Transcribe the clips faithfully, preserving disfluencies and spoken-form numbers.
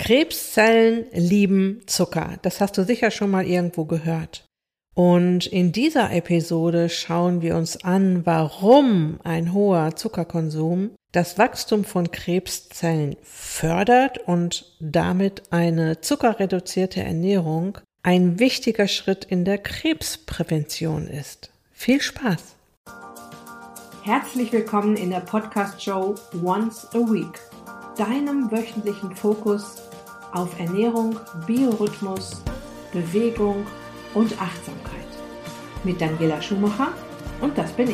Krebszellen lieben Zucker. Das hast du sicher schon mal irgendwo gehört. Und in dieser Episode schauen wir uns an, warum ein hoher Zuckerkonsum das Wachstum von Krebszellen fördert und damit eine zuckerreduzierte Ernährung ein wichtiger Schritt in der Krebsprävention ist. Viel Spaß! Herzlich willkommen in der Podcast-Show Once a Week, deinem wöchentlichen Fokus auf Ernährung, Biorhythmus, Bewegung und Achtsamkeit. Mit Daniela Schumacher und das bin ich.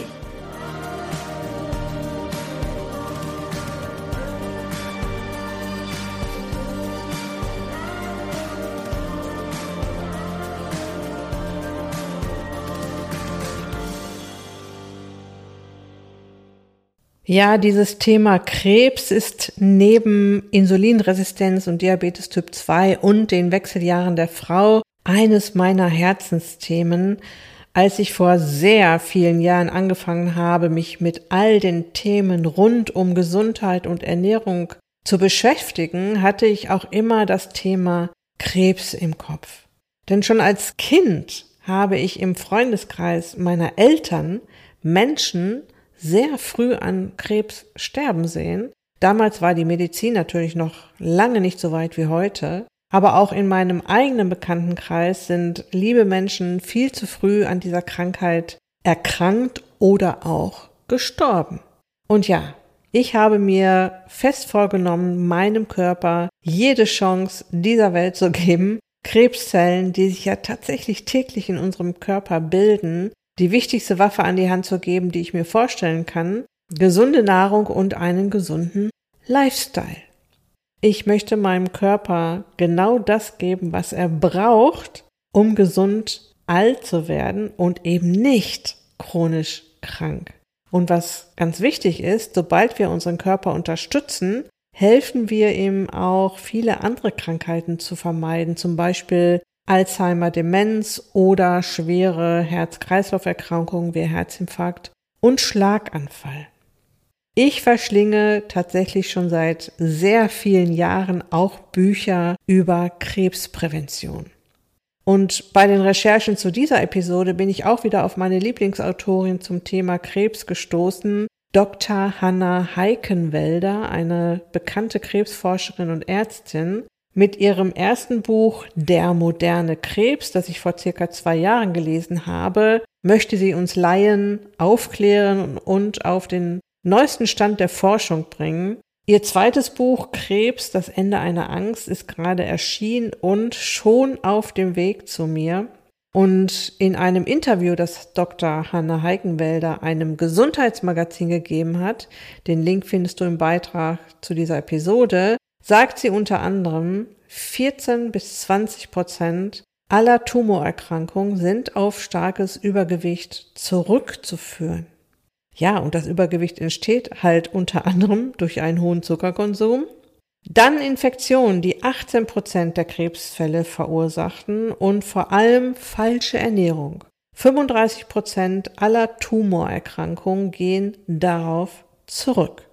Ja, dieses Thema Krebs ist neben Insulinresistenz und Diabetes Typ zwei und den Wechseljahren der Frau eines meiner Herzensthemen. Als ich vor sehr vielen Jahren angefangen habe, mich mit all den Themen rund um Gesundheit und Ernährung zu beschäftigen, hatte ich auch immer das Thema Krebs im Kopf. Denn schon als Kind habe ich im Freundeskreis meiner Eltern Menschen sehr früh an Krebs sterben sehen. Damals war die Medizin natürlich noch lange nicht so weit wie heute, aber auch in meinem eigenen Bekanntenkreis sind liebe Menschen viel zu früh an dieser Krankheit erkrankt oder auch gestorben. Und ja, ich habe mir fest vorgenommen, meinem Körper jede Chance dieser Welt zu geben, Krebszellen, die sich ja tatsächlich täglich in unserem Körper bilden, die wichtigste Waffe an die Hand zu geben, die ich mir vorstellen kann, gesunde Nahrung und einen gesunden Lifestyle. Ich möchte meinem Körper genau das geben, was er braucht, um gesund alt zu werden und eben nicht chronisch krank. Und was ganz wichtig ist, sobald wir unseren Körper unterstützen, helfen wir ihm auch, viele andere Krankheiten zu vermeiden, zum Beispiel Alzheimer, Demenz oder schwere Herz-Kreislauf-Erkrankungen wie Herzinfarkt und Schlaganfall. Ich verschlinge tatsächlich schon seit sehr vielen Jahren auch Bücher über Krebsprävention. Und bei den Recherchen zu dieser Episode bin ich auch wieder auf meine Lieblingsautorin zum Thema Krebs gestoßen, Doktor Hanna Heikenwälder, eine bekannte Krebsforscherin und Ärztin. Mit ihrem ersten Buch Der moderne Krebs, das ich vor circa zwei Jahren gelesen habe, möchte sie uns Laien aufklären und auf den neuesten Stand der Forschung bringen. Ihr zweites Buch Krebs, das Ende einer Angst, ist gerade erschienen und schon auf dem Weg zu mir. Und in einem Interview, das Doktor Hanna Heikenwälder einem Gesundheitsmagazin gegeben hat, den Link findest du im Beitrag zu dieser Episode, sagt sie unter anderem, vierzehn bis zwanzig Prozent aller Tumorerkrankungen sind auf starkes Übergewicht zurückzuführen. Ja, und das Übergewicht entsteht halt unter anderem durch einen hohen Zuckerkonsum. Dann Infektionen, die achtzehn Prozent der Krebsfälle verursachten und vor allem falsche Ernährung. fünfunddreißig Prozent aller Tumorerkrankungen gehen darauf zurück.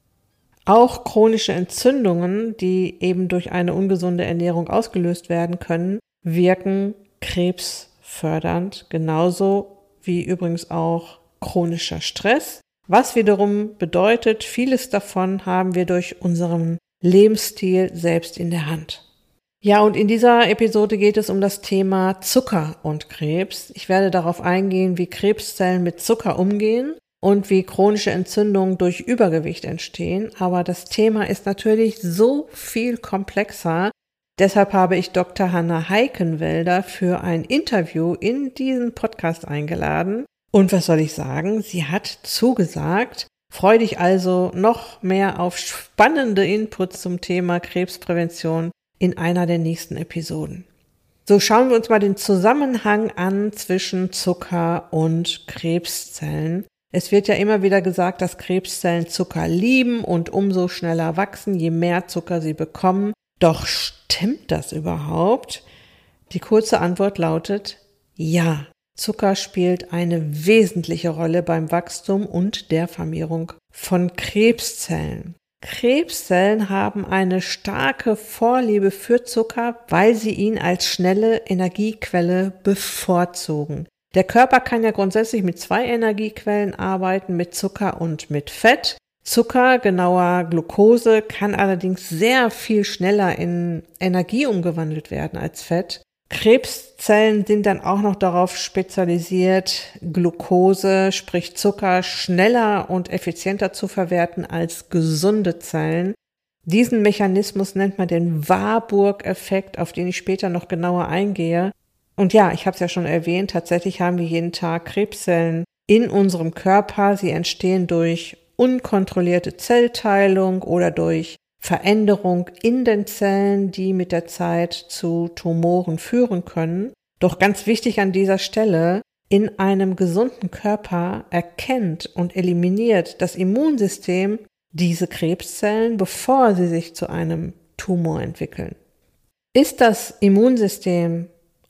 Auch chronische Entzündungen, die eben durch eine ungesunde Ernährung ausgelöst werden können, wirken krebsfördernd, genauso wie übrigens auch chronischer Stress, was wiederum bedeutet, vieles davon haben wir durch unseren Lebensstil selbst in der Hand. Ja, und in dieser Episode geht es um das Thema Zucker und Krebs. Ich werde darauf eingehen, wie Krebszellen mit Zucker umgehen und wie chronische Entzündungen durch Übergewicht entstehen. Aber das Thema ist natürlich so viel komplexer. Deshalb habe ich Doktor Hanna Heikenwälder für ein Interview in diesen Podcast eingeladen. Und was soll ich sagen? Sie hat zugesagt. Freu dich also noch mehr auf spannende Inputs zum Thema Krebsprävention in einer der nächsten Episoden. So, schauen wir uns mal den Zusammenhang an zwischen Zucker und Krebszellen. Es wird ja immer wieder gesagt, dass Krebszellen Zucker lieben und umso schneller wachsen, je mehr Zucker sie bekommen. Doch stimmt das überhaupt? Die kurze Antwort lautet ja. Zucker spielt eine wesentliche Rolle beim Wachstum und der Vermehrung von Krebszellen. Krebszellen haben eine starke Vorliebe für Zucker, weil sie ihn als schnelle Energiequelle bevorzugen. Der Körper kann ja grundsätzlich mit zwei Energiequellen arbeiten, mit Zucker und mit Fett. Zucker, genauer Glucose, kann allerdings sehr viel schneller in Energie umgewandelt werden als Fett. Krebszellen sind dann auch noch darauf spezialisiert, Glucose, sprich Zucker, schneller und effizienter zu verwerten als gesunde Zellen. Diesen Mechanismus nennt man den Warburg-Effekt, auf den ich später noch genauer eingehe. Und ja, ich habe es ja schon erwähnt, tatsächlich haben wir jeden Tag Krebszellen in unserem Körper. Sie entstehen durch unkontrollierte Zellteilung oder durch Veränderung in den Zellen, die mit der Zeit zu Tumoren führen können. Doch ganz wichtig an dieser Stelle, in einem gesunden Körper erkennt und eliminiert das Immunsystem diese Krebszellen, bevor sie sich zu einem Tumor entwickeln. Ist das Immunsystem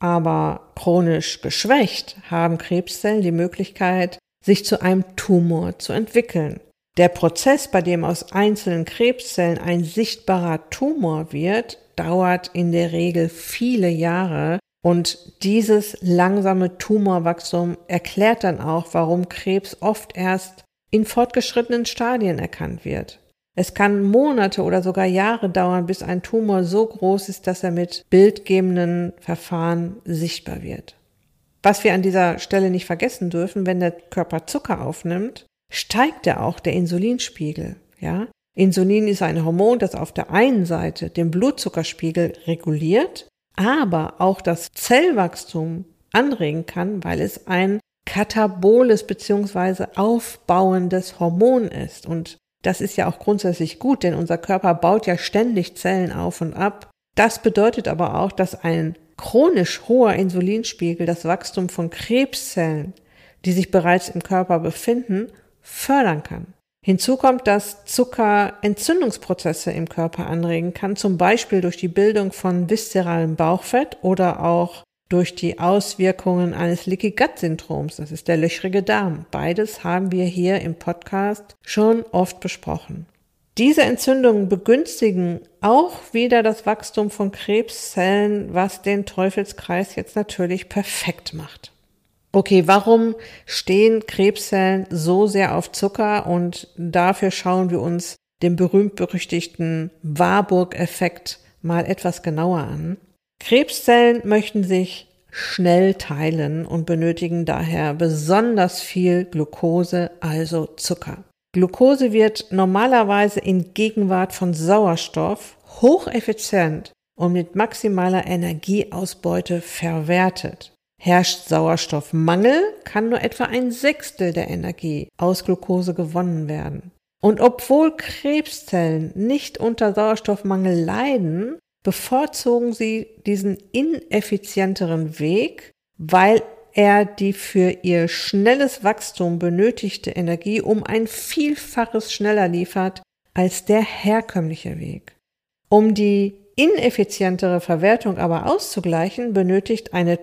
aber chronisch geschwächt, haben Krebszellen die Möglichkeit, sich zu einem Tumor zu entwickeln. Der Prozess, bei dem aus einzelnen Krebszellen ein sichtbarer Tumor wird, dauert in der Regel viele Jahre und dieses langsame Tumorwachstum erklärt dann auch, warum Krebs oft erst in fortgeschrittenen Stadien erkannt wird. Es kann Monate oder sogar Jahre dauern, bis ein Tumor so groß ist, dass er mit bildgebenden Verfahren sichtbar wird. Was wir an dieser Stelle nicht vergessen dürfen, wenn der Körper Zucker aufnimmt, steigt ja auch der Insulinspiegel, ja? Insulin ist ein Hormon, das auf der einen Seite den Blutzuckerspiegel reguliert, aber auch das Zellwachstum anregen kann, weil es ein kataboles bzw. aufbauendes Hormon ist. Und das ist ja auch grundsätzlich gut, denn unser Körper baut ja ständig Zellen auf und ab. Das bedeutet aber auch, dass ein chronisch hoher Insulinspiegel das Wachstum von Krebszellen, die sich bereits im Körper befinden, fördern kann. Hinzu kommt, dass Zucker Entzündungsprozesse im Körper anregen kann, zum Beispiel durch die Bildung von viszeralem Bauchfett oder auch durch die Auswirkungen eines Leaky Gut Syndroms, das ist der löchrige Darm. Beides haben wir hier im Podcast schon oft besprochen. Diese Entzündungen begünstigen auch wieder das Wachstum von Krebszellen, was den Teufelskreis jetzt natürlich perfekt macht. Okay, warum stehen Krebszellen so sehr auf Zucker? Und dafür schauen wir uns den berühmt-berüchtigten Warburg-Effekt mal etwas genauer an. Krebszellen möchten sich schnell teilen und benötigen daher besonders viel Glucose, also Zucker. Glucose wird normalerweise in Gegenwart von Sauerstoff hocheffizient und mit maximaler Energieausbeute verwertet. Herrscht Sauerstoffmangel, kann nur etwa ein Sechstel der Energie aus Glucose gewonnen werden. Und obwohl Krebszellen nicht unter Sauerstoffmangel leiden, bevorzugen sie diesen ineffizienteren Weg, weil er die für ihr schnelles Wachstum benötigte Energie um ein Vielfaches schneller liefert als der herkömmliche Weg. Um die ineffizientere Verwertung aber auszugleichen, benötigt eine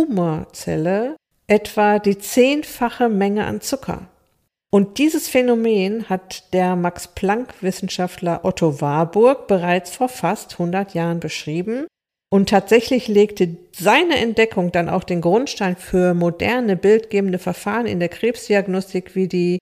Tumorzelle etwa die zehnfache Menge an Zucker. Und dieses Phänomen hat der Max-Planck-Wissenschaftler Otto Warburg bereits vor fast hundert Jahren beschrieben. Und tatsächlich legte seine Entdeckung dann auch den Grundstein für moderne bildgebende Verfahren in der Krebsdiagnostik wie die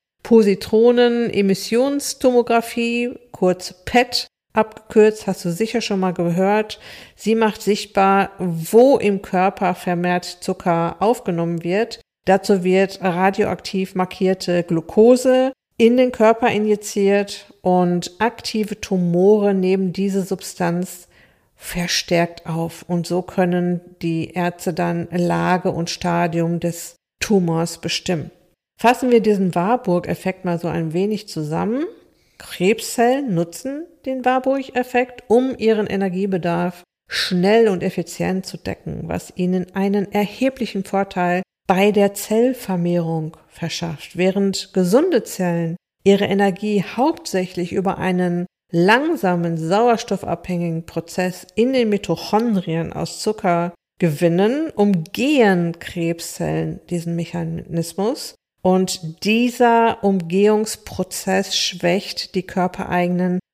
Positronen-Emissionstomographie, kurz P E T, abgekürzt, hast du sicher schon mal gehört. Sie macht sichtbar, wo im Körper vermehrt Zucker aufgenommen wird. Dazu wird radioaktiv markierte Glucose in den Körper injiziert und aktive Tumore nehmen diese Substanz verstärkt auf. Und so können die Ärzte dann Lage und Stadium des Tumors bestimmen. Fassen wir diesen Warburg-Effekt mal so ein wenig zusammen. Krebszellen nutzen den Warburg-Effekt, um ihren Energiebedarf schnell und effizient zu decken, was ihnen einen erheblichen Vorteil bei der Zellvermehrung verschafft, während gesunde Zellen ihre Energie hauptsächlich über einen langsamen, sauerstoffabhängigen Prozess in den Mitochondrien aus Zucker gewinnen, umgehen Krebszellen diesen Mechanismus. Und dieser Umgehungsprozess schwächt die körpereigenen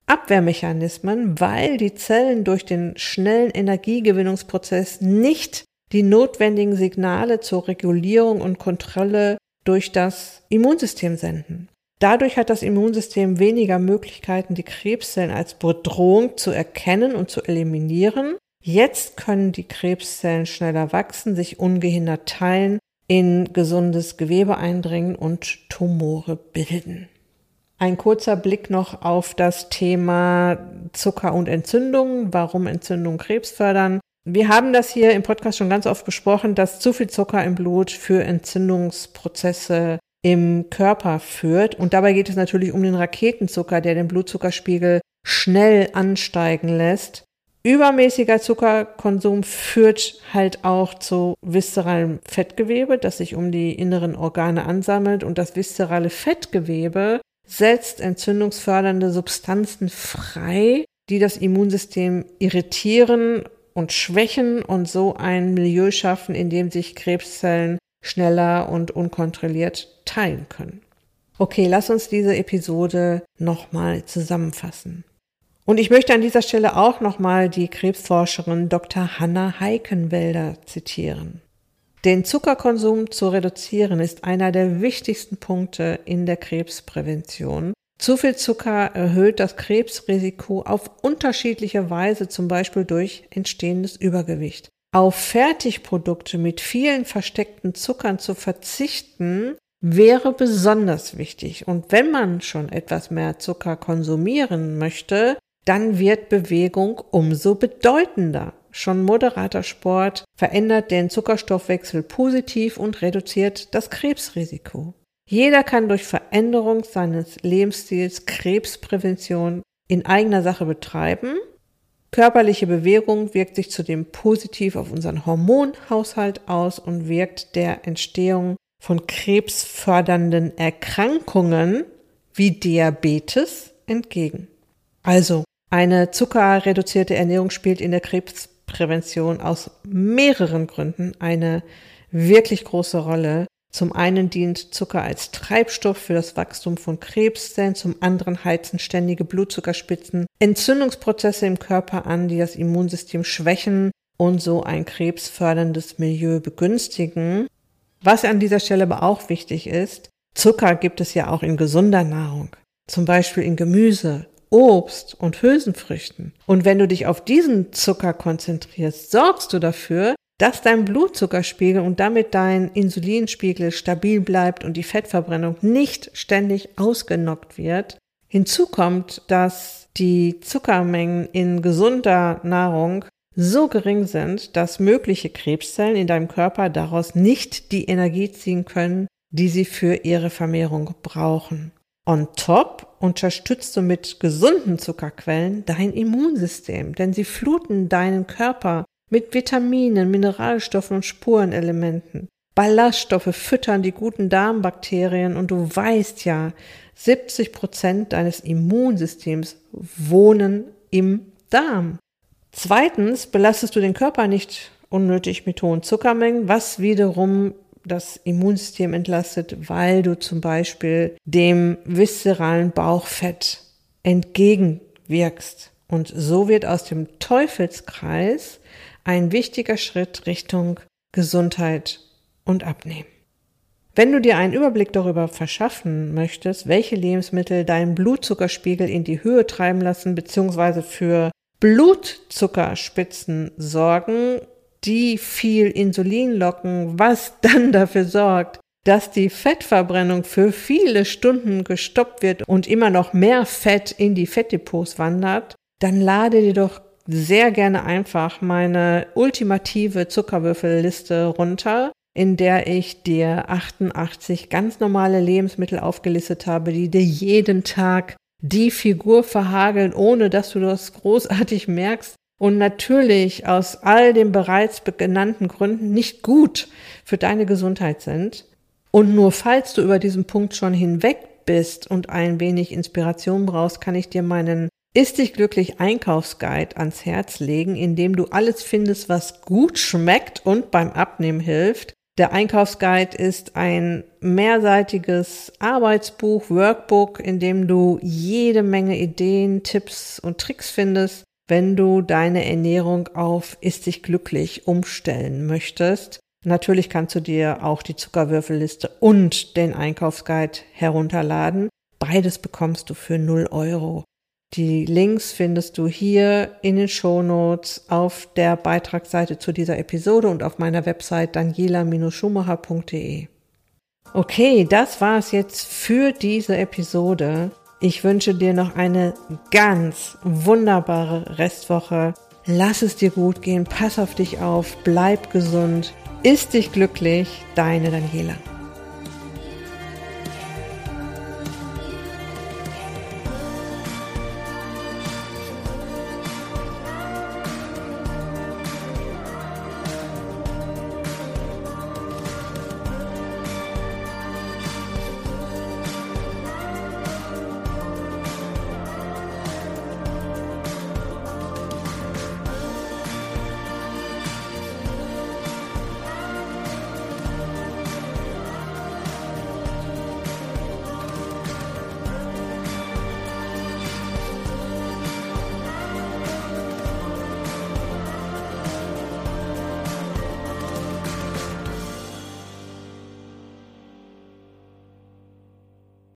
Abwehrmechanismen, weil die Zellen durch den schnellen Energiegewinnungsprozess nicht die notwendigen Signale zur Regulierung und Kontrolle durch das Immunsystem senden. Dadurch hat das Immunsystem weniger Möglichkeiten, die Krebszellen als Bedrohung zu erkennen und zu eliminieren. Jetzt können die Krebszellen schneller wachsen, sich ungehindert teilen, in gesundes Gewebe eindringen und Tumore bilden. Ein kurzer Blick noch auf das Thema Zucker und Entzündungen, warum Entzündungen Krebs fördern. Wir haben das hier im Podcast schon ganz oft besprochen, dass zu viel Zucker im Blut für Entzündungsprozesse im Körper führt. Und dabei geht es natürlich um den Raketenzucker, der den Blutzuckerspiegel schnell ansteigen lässt. Übermäßiger Zuckerkonsum führt halt auch zu viszeralem Fettgewebe, das sich um die inneren Organe ansammelt. Und das viszerale Fettgewebe setzt entzündungsfördernde Substanzen frei, die das Immunsystem irritieren und schwächen und so ein Milieu schaffen, in dem sich Krebszellen schneller und unkontrolliert teilen können. Okay, lass uns diese Episode nochmal zusammenfassen. Und ich möchte an dieser Stelle auch nochmal die Krebsforscherin Doktor Hanna Heikenwälder zitieren. Den Zuckerkonsum zu reduzieren ist einer der wichtigsten Punkte in der Krebsprävention. Zu viel Zucker erhöht das Krebsrisiko auf unterschiedliche Weise, zum Beispiel durch entstehendes Übergewicht. Auf Fertigprodukte mit vielen versteckten Zuckern zu verzichten, wäre besonders wichtig. Und wenn man schon etwas mehr Zucker konsumieren möchte, dann wird Bewegung umso bedeutender. Schon moderater Sport verändert den Zuckerstoffwechsel positiv und reduziert das Krebsrisiko. Jeder kann durch Veränderung seines Lebensstils Krebsprävention in eigener Sache betreiben. Körperliche Bewegung wirkt sich zudem positiv auf unseren Hormonhaushalt aus und wirkt der Entstehung von krebsfördernden Erkrankungen wie Diabetes entgegen. Also, eine zuckerreduzierte Ernährung spielt in der Krebsprävention aus mehreren Gründen eine wirklich große Rolle. Zum einen dient Zucker als Treibstoff für das Wachstum von Krebszellen, zum anderen heizen ständige Blutzuckerspitzen Entzündungsprozesse im Körper an, die das Immunsystem schwächen und so ein krebsförderndes Milieu begünstigen. Was an dieser Stelle aber auch wichtig ist, Zucker gibt es ja auch in gesunder Nahrung, zum Beispiel in Gemüse, Obst und Hülsenfrüchten. Und wenn du dich auf diesen Zucker konzentrierst, sorgst du dafür, dass dein Blutzuckerspiegel und damit dein Insulinspiegel stabil bleibt und die Fettverbrennung nicht ständig ausgenockt wird. Hinzu kommt, dass die Zuckermengen in gesunder Nahrung so gering sind, dass mögliche Krebszellen in deinem Körper daraus nicht die Energie ziehen können, die sie für ihre Vermehrung brauchen. On top unterstützt du mit gesunden Zuckerquellen dein Immunsystem, denn sie fluten deinen Körper mit Vitaminen, Mineralstoffen und Spurenelementen. Ballaststoffe füttern die guten Darmbakterien und du weißt ja, siebzig Prozent deines Immunsystems wohnen im Darm. Zweitens belastest du den Körper nicht unnötig mit hohen Zuckermengen, was wiederum das Immunsystem entlastet, weil du zum Beispiel dem viszeralen Bauchfett entgegenwirkst. Und so wird aus dem Teufelskreis ein wichtiger Schritt Richtung Gesundheit und Abnehmen. Wenn du dir einen Überblick darüber verschaffen möchtest, welche Lebensmittel deinen Blutzuckerspiegel in die Höhe treiben lassen bzw. für Blutzuckerspitzen sorgen, die viel Insulin locken, was dann dafür sorgt, dass die Fettverbrennung für viele Stunden gestoppt wird und immer noch mehr Fett in die Fettdepots wandert, dann lade dir doch sehr gerne einfach meine ultimative Zuckerwürfelliste runter, in der ich dir achtundachtzig ganz normale Lebensmittel aufgelistet habe, die dir jeden Tag die Figur verhageln, ohne dass du das großartig merkst und natürlich aus all den bereits genannten Gründen nicht gut für deine Gesundheit sind. Und nur falls du über diesen Punkt schon hinweg bist und ein wenig Inspiration brauchst, kann ich dir meinen Ist dich glücklich Einkaufsguide ans Herz legen, in dem du alles findest, was gut schmeckt und beim Abnehmen hilft. Der Einkaufsguide ist ein mehrseitiges Arbeitsbuch, Workbook, in dem du jede Menge Ideen, Tipps und Tricks findest, wenn du deine Ernährung auf Ist dich glücklich umstellen möchtest. Natürlich kannst du dir auch die Zuckerwürfelliste und den Einkaufsguide herunterladen. Beides bekommst du für null Euro. Die Links findest du hier in den Shownotes auf der Beitragsseite zu dieser Episode und auf meiner Website daniela Bindestrich schumacher Punkt de. Okay, das war's jetzt für diese Episode. Ich wünsche dir noch eine ganz wunderbare Restwoche. Lass es dir gut gehen, pass auf dich auf, bleib gesund, iss dich glücklich, deine Daniela.